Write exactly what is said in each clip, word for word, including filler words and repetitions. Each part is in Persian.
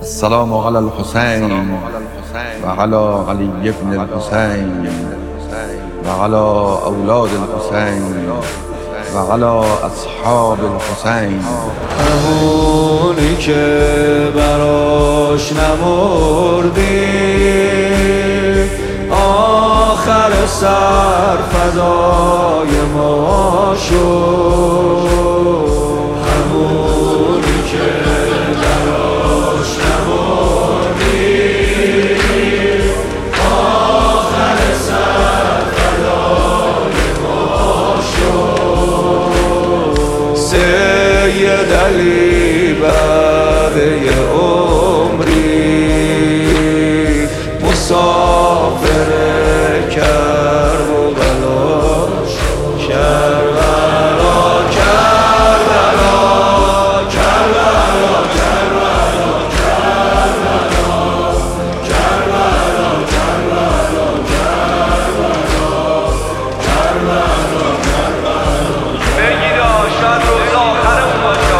السلام على الحسين وعلى علي بن الحسين وعلى أولاد الحسين وعلى أصحاب الحسين. همونی که براش نمردی آخر سر فدای ما شد. همونی که براش نمردی آخر سر فدای ما شد. سید علی بعد عمری مسافر کربلا کربلا کربلا کربلا کربلا کربلا کربلا کربلا کربلا کربلا بگید شاید روز آخرمون باشه.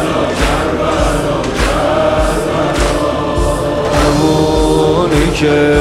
همونی که